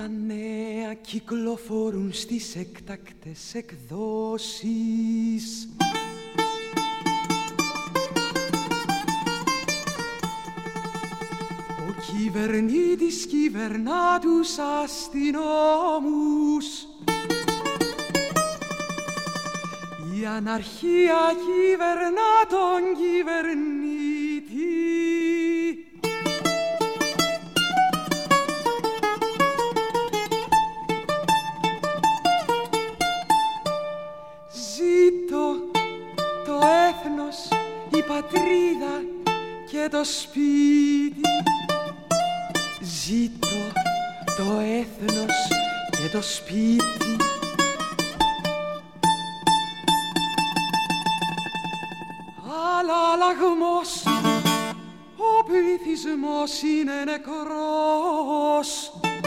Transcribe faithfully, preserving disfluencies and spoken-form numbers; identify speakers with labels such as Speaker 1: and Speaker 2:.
Speaker 1: Τα νέα κυκλοφορούν στις έκτακτες εκδόσεις. Ο κυβερνήτης κυβερνά τους αστυνόμους. Η αναρχία κυβερνά τον κυβερνήτη. Ζήτω το έθνος, η πατρίδα και το σπίτι. Ζήτω το έθνος και το σπίτι. Αλλά αλλαγμός, ο πληθυσμός είναι νεκρός.